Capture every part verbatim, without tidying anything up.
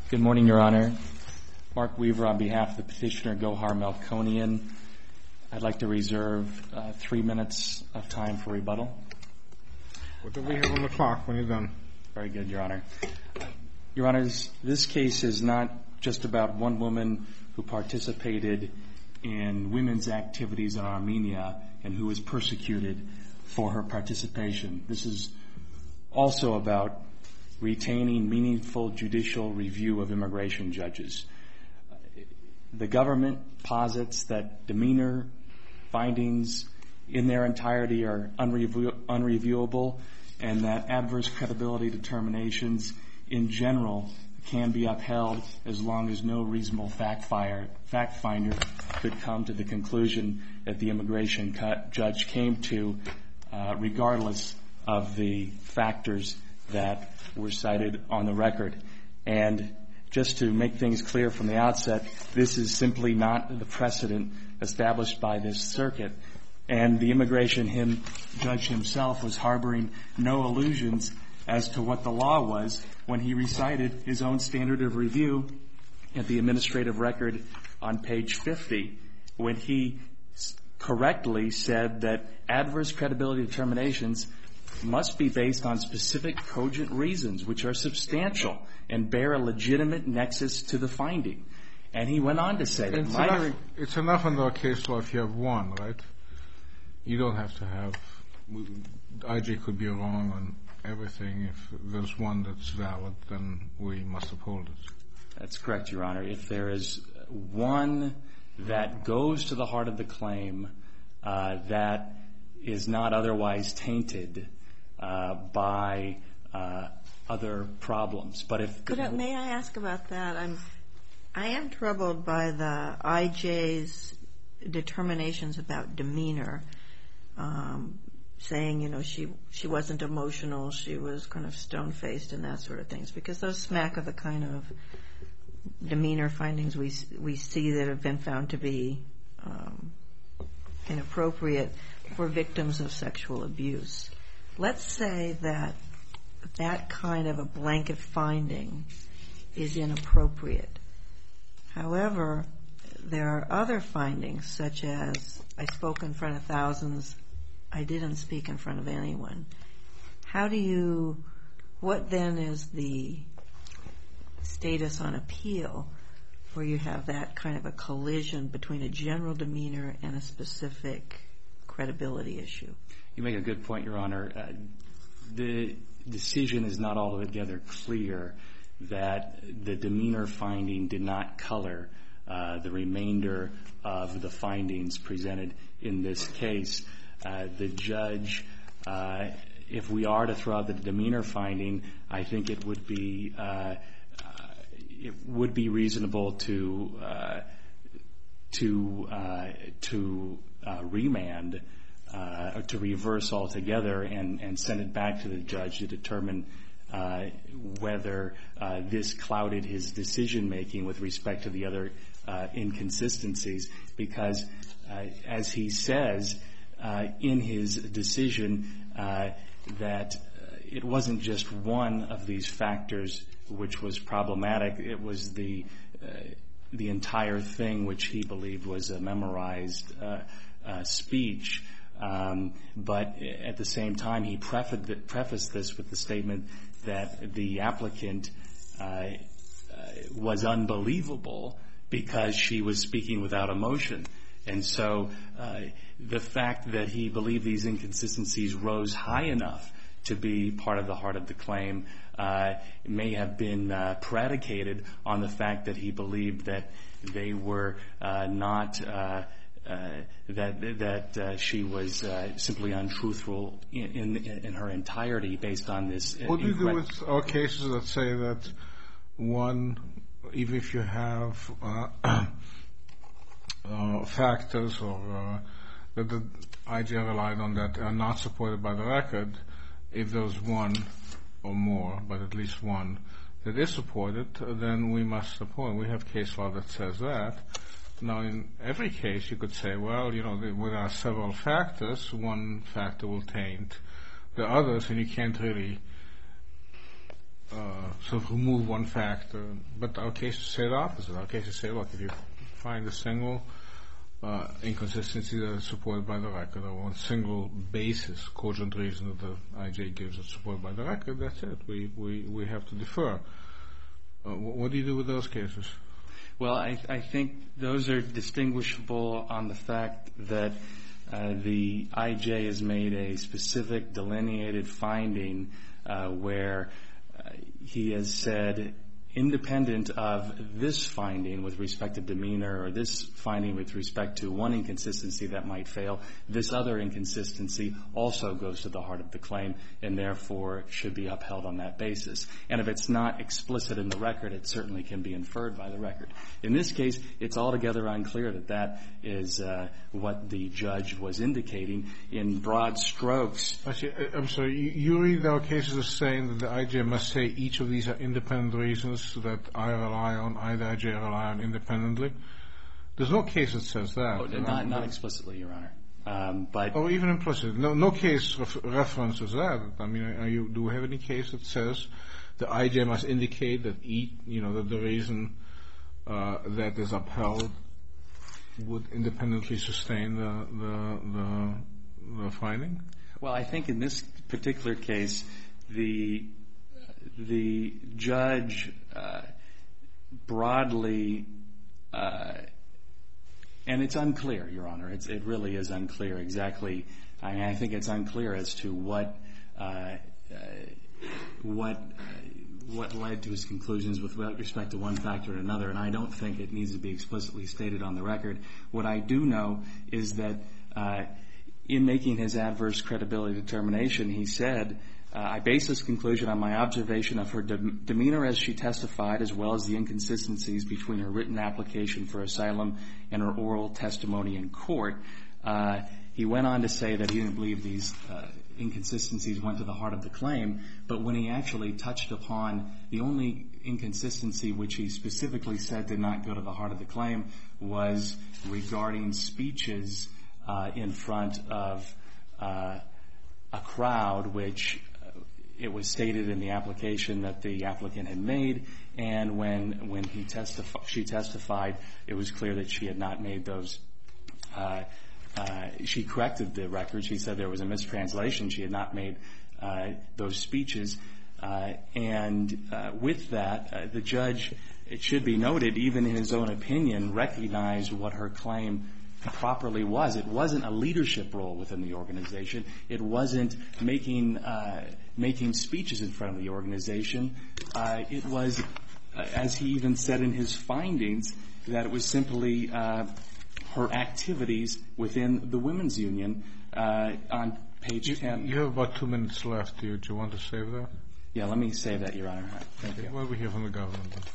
Good morning, Your Honor. Mark Weaver on behalf of the petitioner Gohar Melkonian. I'd like to reserve uh, three minutes of time for rebuttal. What do we have on the clock when you're done? Very good, Your Honor. Your Honors, this case is not just about one woman who participated in women's activities in Armenia and who was persecuted for her participation. This is also about retaining meaningful judicial review of immigration judges. The government posits that demeanor findings in their entirety are unreview- unreviewable and that adverse credibility determinations in general can be upheld as long as no reasonable fact, fire, fact finder could come to the conclusion that the immigration cut judge came to, uh, regardless of the factors that were cited on the record. And just to make things clear from the outset, this is simply not the precedent established by this circuit. And the immigration him, judge himself was harboring no illusions as to what the law was when he recited his own standard of review at the administrative record on page fifty, when he correctly said that adverse credibility determinations must be based on specific cogent reasons which are substantial and bear a legitimate nexus to the finding. And he went on to say that it's, minor... enough, it's enough under a case law if you have one, right? You don't have to have... I J could be wrong on everything. If there's one that's valid, then we must uphold it. That's correct, Your Honor. If there is one that goes to the heart of the claim uh, that is not otherwise tainted uh, by uh, other problems. But if... Could I, may I ask about that? I'm, I am troubled by the I J's determinations about demeanor, um, saying, you know, she she wasn't emotional, she was kind of stone-faced and that sort of things, because those smack of the kind of demeanor findings we we see that have been found to be um, inappropriate for victims of sexual abuse. Let's say that that kind of a blanket finding is inappropriate. However, there are other findings, such as I spoke in front of thousands, I didn't speak in front of anyone. How do you, what then is the status on appeal where you have that kind of a collision between a general demeanor and a specific credibility issue? You make a good point, Your Honor. Uh, the decision is not altogether clear that the demeanor finding did not color uh, the remainder of the findings presented in this case. Uh, the judge, uh, if we are to throw out the demeanor finding, I think it would be uh, uh, it would be reasonable to uh, to uh, to uh, remand. Uh, or to reverse altogether and, and send it back to the judge to determine uh, whether uh, this clouded his decision-making with respect to the other uh, inconsistencies. Because, uh, as he says uh, in his decision, uh, that uh, it wasn't just one of these factors which was problematic. It was the uh, the entire thing which he believed was a memorized uh, uh, speech. Um, but at the same time, he prefaced, prefaced this with the statement that the applicant uh, uh, was unbelievable because she was speaking without emotion. And so uh, the fact that he believed these inconsistencies rose high enough to be part of the heart of the claim uh, may have been uh, predicated on the fact that he believed that they were uh, not uh, Uh, that that uh, she was uh, simply untruthful in, in in her entirety based on this. Uh, what do you do with our cases that say that one, even if you have uh, uh, factors or uh, that the I J relied on that are not supported by the record, if there's one or more, but at least one that is supported, then we must support. We have case law that says that. Now, in every case, you could say, well, you know, there are several factors. One factor will taint the others, and you can't really uh, sort of remove one factor. But our cases say the opposite. Our cases say, look, if you find a single uh, inconsistency that is supported by the record, or one single basis, cogent reason that the I J gives that's supported by the record, that's it. We we, we have to defer. Uh, what do you do with those cases? Well, I, I think those are distinguishable on the fact that uh, the I J has made a specific delineated finding uh, where uh, he has said, independent of this finding with respect to demeanor or this finding with respect to one inconsistency that might fail, this other inconsistency also goes to the heart of the claim and therefore should be upheld on that basis. And if it's not explicit in the record, it certainly can be inferred by the record. In this case, it's altogether unclear that that is uh, what the judge was indicating in broad strokes. Actually, I'm sorry, you read our cases as saying that the I J must say each of these are independent reasons that I rely on, I, the I J, rely on independently. There's no case that says that. Oh, not, not explicitly, Your Honor. Um, but or even implicit. No, no case ref- references that. I mean, are you, do we have any case that says the I J must indicate that each, you know, that the reason uh, that is upheld would independently sustain the the, the the finding? Well, I think in this particular case, the the judge uh, broadly, uh, and it's unclear, Your Honor. It's, it really is unclear exactly. I mean, I think it's unclear as to what uh, uh, what uh, what led to his conclusions with respect to one factor or another, and I don't think it needs to be explicitly stated on the record. What I do know is that uh, in making his adverse credibility determination, he said, Uh, I base this conclusion on my observation of her de- demeanor as she testified, as well as the inconsistencies between her written application for asylum and her oral testimony in court. Uh, he went on to say that he didn't believe these uh, inconsistencies went to the heart of the claim, but when he actually touched upon the only inconsistency which he specifically said did not go to the heart of the claim was regarding speeches uh, in front of uh, a crowd, which it was stated in the application that the applicant had made, and when when he testified, she testified, it was clear that she had not made those. Uh, uh, she corrected the record. She said there was a mistranslation. She had not made uh, those speeches, uh, and uh, with that, uh, the judge, it should be noted, even in his own opinion, recognized what her claim properly was. It wasn't a leadership role within the organization. It wasn't making uh, making speeches in front of the organization. Uh, it was, uh, as he even said in his findings, that it was simply uh, her activities within the women's union. Uh, on page you, ten. You have about two minutes left. Do you, do you want to save that? Yeah, let me save that, Your Honor. Thank okay. you. Well, we hear from the government then.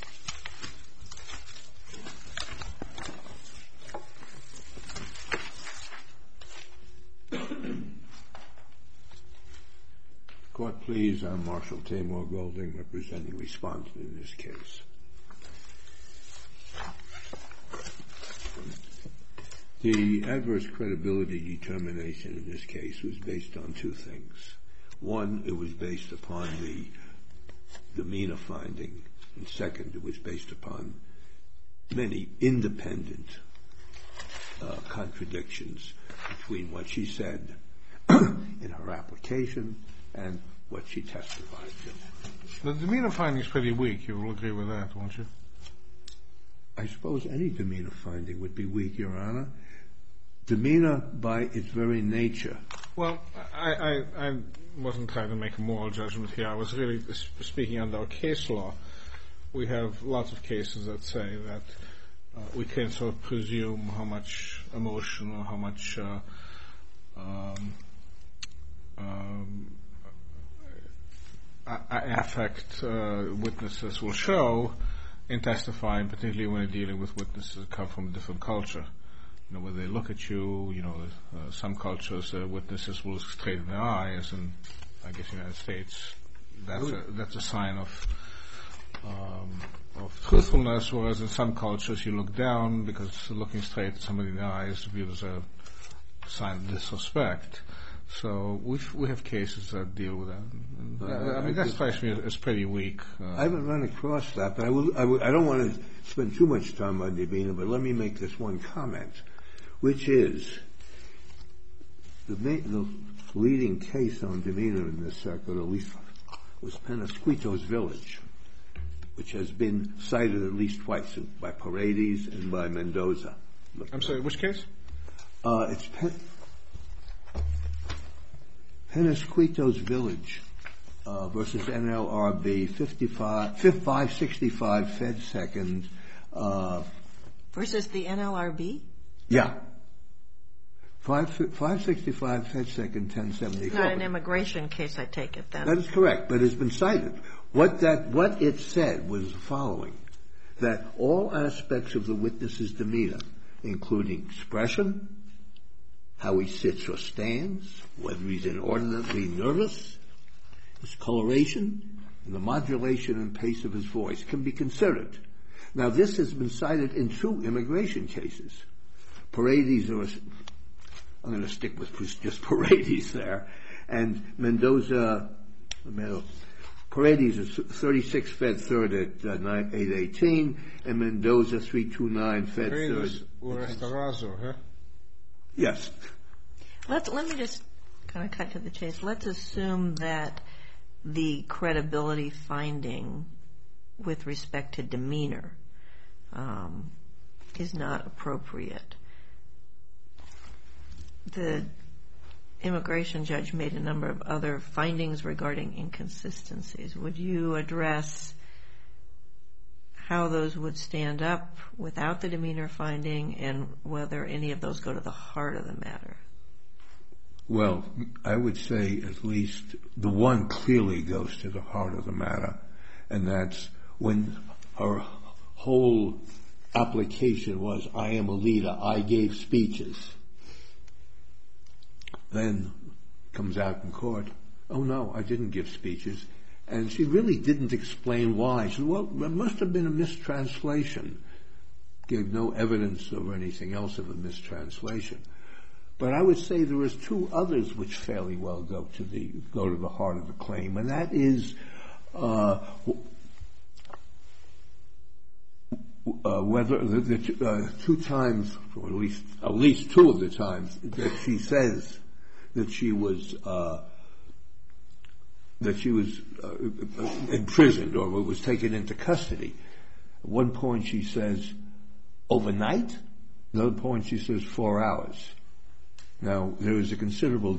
Court, please. I'm Marshal Tamor Golding, representing respondent in this case. The adverse credibility determination in this case was based on two things. One, it was based upon the demeanor finding, and second, it was based upon many independent uh, contradictions between what she said in her application and what she testified to. The demeanor finding is pretty weak. You will agree with that, won't you? I suppose any demeanor finding would be weak, Your Honor. Demeanor, by its very nature. Well, I, I, I wasn't trying to make a moral judgment here. I was really speaking under our case law. We have lots of cases that say that uh, we can sort of presume how much emotion or how much uh, um, um, affect uh, witnesses will show in testifying, particularly when they're dealing with witnesses that come from a different culture. You know, when they look at you, you know, uh, some cultures, uh, witnesses will look straight in their eyes, and I guess in the United States, that's a, that's a sign of um, of truthfulness, whereas in some cultures you look down because looking straight at somebody in the eyes is viewed as a sign of disrespect. So we we have cases that deal with that. And, Uh, I mean, I that just- strikes me as pretty weak. Uh, I haven't run across that, but I, will, I, will, I don't want to spend too much time on demeanor, but let me make this one comment, which is the, ma- the leading case on demeanor in this circuit, at least, was Penasquitos Village, which has been cited at least twice by Paredes and by Mendoza. I'm sorry, which case? Uh, it's Pen- Penasquitos Village uh, versus N L R B, fifty-five, five sixty-five Fed Second. Uh, Versus the N L R B? yeah. five, five sixty-five Fed Second, ten seventy-four. Not an immigration case, I take it then. That is correct, but it's been cited. What that, what it said was the following, that all aspects of the witness's demeanor, including expression, how he sits or stands, whether he's inordinately nervous, his coloration, and the modulation and pace of his voice can be considered. Now, this has been cited in two immigration cases. Paredes, or I'm going to stick with just Paredes there, and Mendoza, Paredes is thirty-six Fed Third at uh, eight eighteen, and Mendoza three twenty-nine Fed Paredes Third. or Restaurazo, huh? Yes. Let's, let me just kind of cut to the chase. Let's assume that the credibility finding with respect to demeanor um, is not appropriate. The immigration judge made a number of other findings regarding inconsistencies. Would you address how those would stand up without the demeanor finding and whether any of those go to the heart of the matter? Well, I would say at least the one clearly goes to the heart of the matter, and that's when her whole application was, I am a leader, I gave speeches. Then comes out in court, oh no, I didn't give speeches. And she really didn't explain why. She said, well, there must have been a mistranslation. Gave no evidence of anything else of a mistranslation. But I would say there is two others which fairly well go to the go to the heart of the claim, and that is uh, uh, whether the, the uh, two times, or at least at least two of the times that she says that she was uh, that she was uh, imprisoned or was taken into custody. At one point she says overnight. Another point she says four hours. Now, there is a considerable,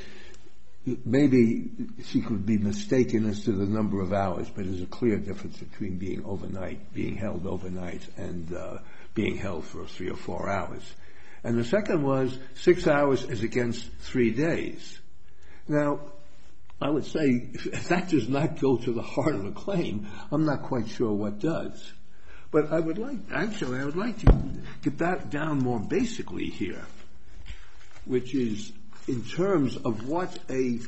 maybe she could be mistaken as to the number of hours, but there's a clear difference between being overnight, being held overnight, and uh, being held for three or four hours. And the second was six hours is against three days. Now, I would say if that does not go to the heart of the claim, I'm not quite sure what does. But I would like, actually, I would like to get that down more basically here, which is in terms of what a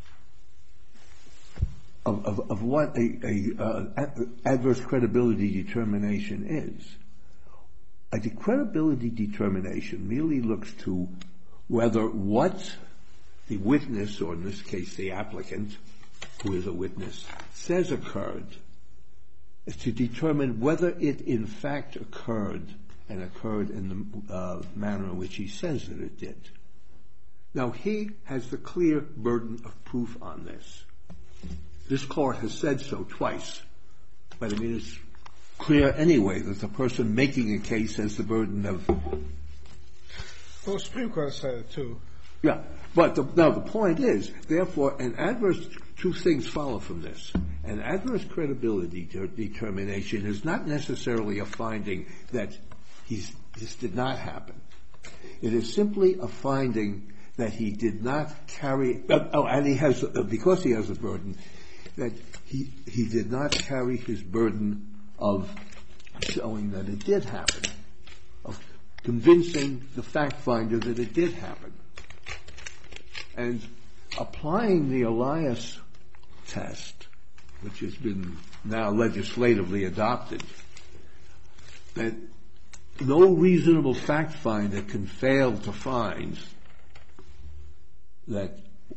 of, of, of what a, a uh, adverse credibility determination is. A credibility determination merely looks to whether what the witness, or in this case the applicant, who is a witness, says occurred, is to determine whether it in fact occurred and occurred in the uh, manner in which he says that it did. Now, he has the clear burden of proof on this. This court has said so twice, but I mean, it's clear anyway that the person making a case has the burden of... Well, the Supreme Court said it too. Yeah, but the, now the point is, therefore, an adverse, two things follow from this. An adverse credibility de- determination is not necessarily a finding that he's, this did not happen. It is simply a finding that he did not carry, uh, oh, and he has, uh, because he has a burden, that he, he did not carry his burden of showing that it did happen, of convincing the fact finder that it did happen. And applying the Elias test, which has been now legislatively adopted, that no reasonable fact finder can fail to find that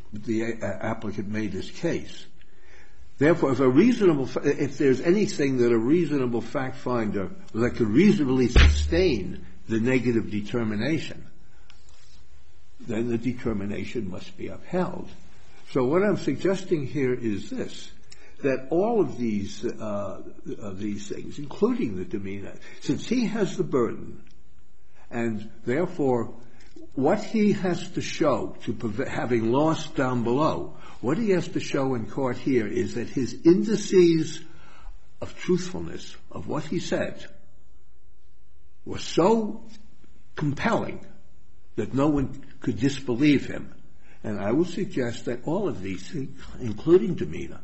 the applicant made his case. Therefore, if a reasonable, if there's anything that a reasonable fact finder that could reasonably sustain the negative determination, then the determination must be upheld. So what I'm suggesting here is this, that all of these, uh, of these things, including the demeanor, since he has the burden, and therefore what he has to show to prevent, having lost down below, what he has to show in court here is that his indices of truthfulness of what he said were so compelling that no one could disbelieve him. And I will suggest that all of these things, including demeanor,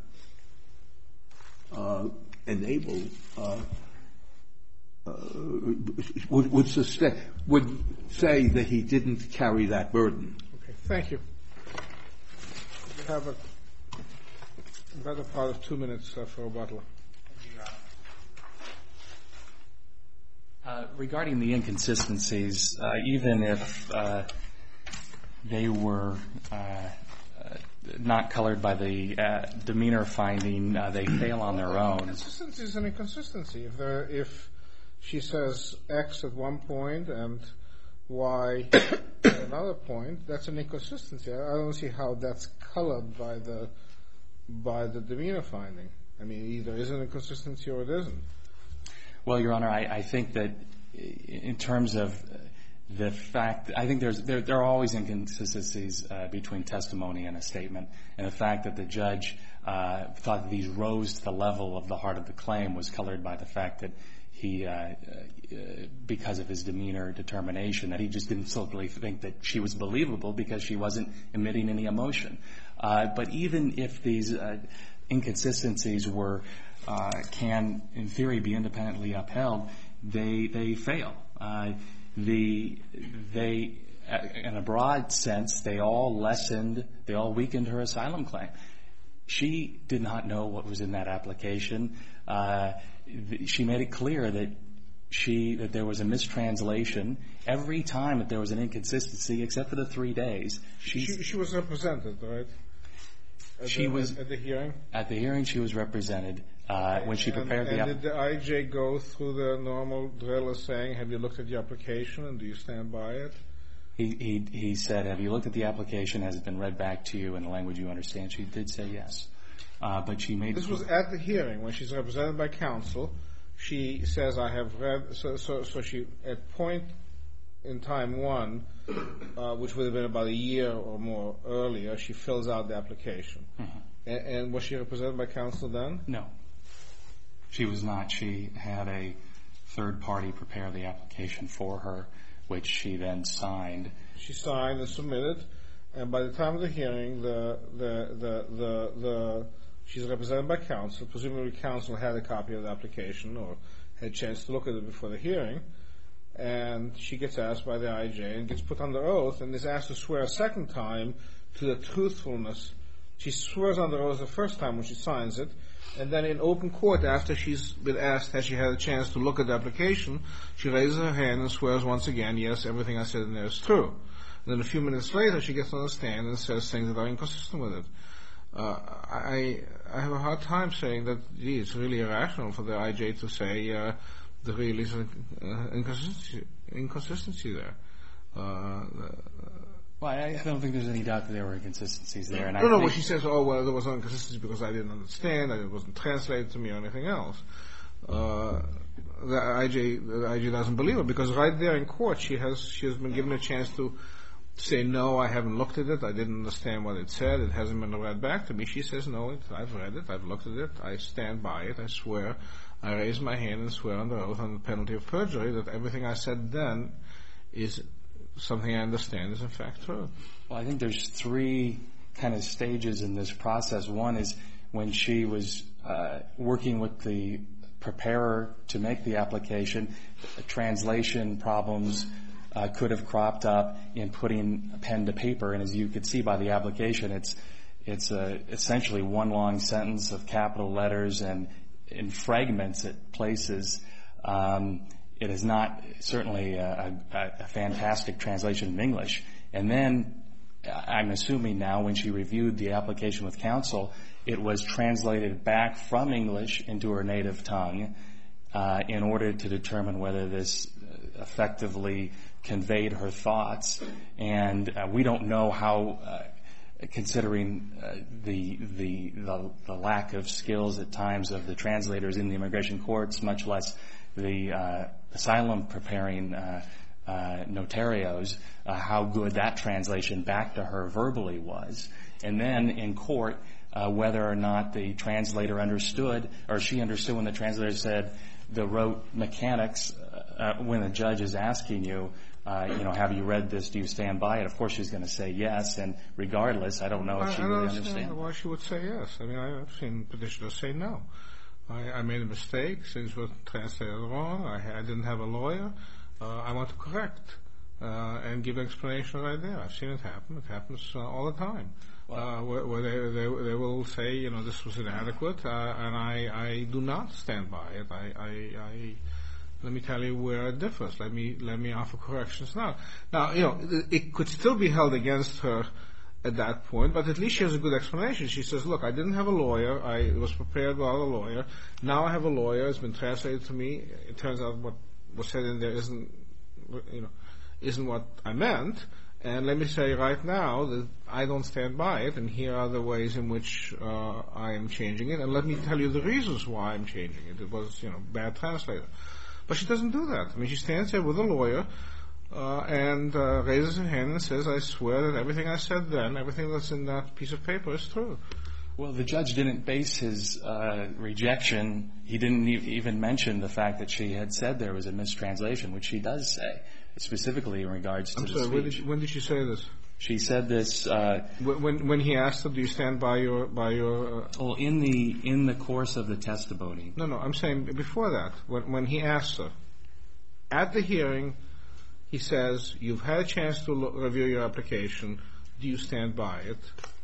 uh, enable, uh, uh, would, would, sustain, would say that he didn't carry that burden. Okay, thank you. We have a better part of two minutes uh, for rebuttal. Uh, regarding the inconsistencies, uh, even if uh, they were uh, uh, not colored by the uh, demeanor finding, uh, they fail on their own. Inconsistency is an inconsistency. If, there, if she says X at one point and Y at another point, that's an inconsistency. I, I don't see how that's colored by the by the demeanor finding. I mean, either is an inconsistency or it isn't. Well, Your Honor, I, I think that in terms of the fact, I think there's there, there are always inconsistencies uh, between testimony and a statement, and the fact that the judge uh, thought that these rose to the level of the heart of the claim was colored by the fact that he, uh, uh, because of his demeanor determination, that he just didn't simply think that she was believable because she wasn't emitting any emotion. Uh, but even if these uh, inconsistencies were uh, can, in theory, be independently upheld, they they fail. Uh, the they, in a broad sense, they all lessened, they all weakened her asylum claim. She did not know what was in that application. Uh, she made it clear that she that there was a mistranslation every time that there was an inconsistency, except for the three days. She she was represented, right? At she the, was at the hearing. At the hearing, she was represented uh, when she prepared and, the. And App- did the I J go through the normal drill of saying, "Have you looked at the application and do you stand by it?" He he he said, "Have you looked at the application? Has it been read back to you in a language you understand?" She did say yes, uh, but she made. This was at the hearing when she's represented by counsel. She says, "I have read." So so so she at point in time one, uh, which would have been about a year or more earlier, she fills out the application. Mm-hmm. And, and was she represented by counsel then? No, she was not. She had a third party prepare the application for her, which she then signed. She signed and submitted, and by the time of the hearing, the the the the, the she's represented by counsel. Presumably, counsel had a copy of the application or had a chance to look at it before the hearing. And she gets asked by the I J and gets put under oath and is asked to swear a second time to the truthfulness. She swears under oath the first time when she signs it, and then in open court, after she's been asked has she had a chance to look at the application, she raises her hand and swears once again, yes, everything I said in there is true. And then a few minutes later, she gets on the stand and says things that are inconsistent with it. Uh, I I have a hard time saying that, gee, it's really irrational for the I J to say uh, there really is an uh, inconsistency, inconsistency there. Uh, well, I don't think there's any doubt that there were inconsistencies there. And no, I no, think well, she says, oh, well, there was no inconsistency because I didn't understand, that it wasn't translated to me or anything else. Uh, the I J, the I J doesn't believe her because right there in court, she has she has been given a chance to say, no, I haven't looked at it, I didn't understand what it said, it hasn't been read back to me. She says, no, it, I've read it, I've looked at it, I stand by it, I swear, I raise my hand and swear under oath on the penalty of perjury that everything I said then is something I understand is in fact true. Well, I think there's three kind of stages in this process. One is when she was uh, working with the preparer to make the application, translation problems Uh, could have cropped up in putting pen to paper, and as you could see by the application, it's it's uh, essentially one long sentence of capital letters and in fragments at places. Um, it is not certainly a, a, a fantastic translation in English. And then I'm assuming now when she reviewed the application with counsel, it was translated back from English into her native tongue uh, in order to determine whether this effectively conveyed her thoughts. And uh, we don't know how, uh, considering uh, the, the the the lack of skills at times of the translators in the immigration courts, much less the uh, asylum preparing uh, uh, notarios, uh, how good that translation back to her verbally was. And then in court, uh, whether or not the translator understood, or she understood when the translator said the rote mechanics, uh, when the judge is asking you, uh, you know, have you read this? Do you stand by it? Of course she's going to say yes, and regardless, I don't know if she I, I really don't understand understands. why she would say yes. I mean, I've seen petitioners say no. I, I made a mistake. Things were translated wrong. I, I didn't have a lawyer. Uh, I want to correct uh, and give an explanation right there. I've seen it happen. It happens uh, all the time. Uh, where, where they, they they will say, you know, this was inadequate, uh, and I, I do not stand by it. I, I, I let me tell you where it differs. Let me let me offer corrections now. Now, you know, it, it could still be held against her at that point, but at least she has a good explanation. She says, look, I didn't have a lawyer. I was prepared without a lawyer. Now I have a lawyer. It's been translated to me. It turns out what was said in there isn't, you know, isn't what I meant. And let me say right now that I don't stand by it, and here are the ways in which uh, I am changing it, and let me tell you the reasons why I'm changing it. It was, you know, bad translator. But she doesn't do that. I mean, she stands there with a lawyer uh, and uh, raises her hand and says, I swear that everything I said then, everything that's in that piece of paper is true. Well, the judge didn't base his uh, rejection. He didn't e- even mention the fact that she had said there was a mistranslation, which she does say, specifically in regards to I'm the sorry, speech. when did, she, when did she say this? She said this uh, when when he asked her, do you stand by your by your? Uh, well, in the in the course of the testimony. No, no, I'm saying before that, when when he asked her at the hearing, he says, "You've had a chance to look, review your application. Do you stand by it?"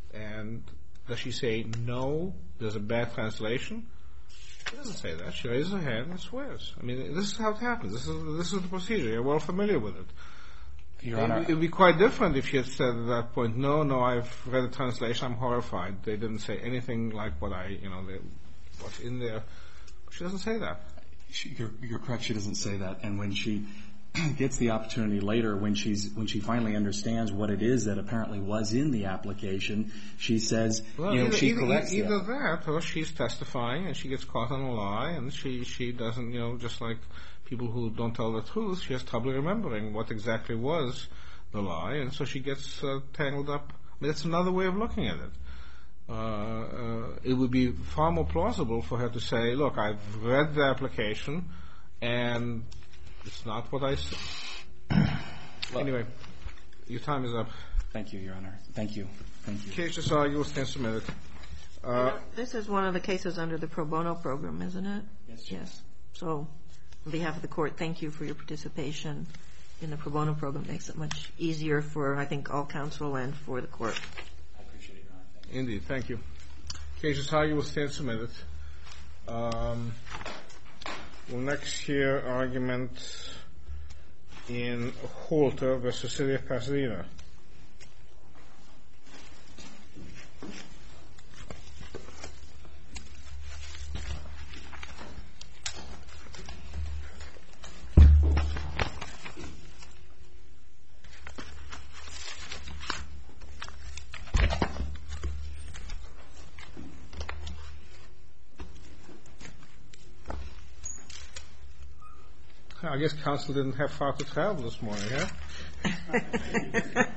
And does she say no? There's a bad translation. She doesn't say that. She raises her hand and swears. I mean, this is how it happens. This is this is the procedure. You're well familiar with it. Your Honor, it would be quite different if she had said at that point, no, no, I've read the translation, I'm horrified. They didn't say anything like what I, you know, they, what's in there. She doesn't say that. She, you're, you're correct, she doesn't say that. And when she gets the opportunity later, when she's when she finally understands what it is that apparently was in the application, she says, well, you know, either, she either, corrects either it. that, or she's testifying and she gets caught on a lie, and she, she doesn't, you know, just like people who don't tell the truth, she has trouble remembering what exactly was the lie, and so she gets uh, tangled up. I mean, that's another way of looking at it. Uh, uh, it would be far more plausible for her to say, look, I've read the application, and it's not what I said. Well, anyway, your time is up. Thank you, Your Honor. Thank you. Thank you. Case is argued, stand submitted. Uh, This is one of the cases under the pro bono program, isn't it? Yes. Yes. So, on behalf of the court, thank you for your participation in the pro bono program. It makes it much easier for, I think, all counsel and for the court. I appreciate it, Your Honor. Thank you. Indeed, thank you. Case is argued, will stand submitted. Um, we'll next hear argument in Holter versus City of Pasadena. I guess counsel didn't have far to travel this morning, huh?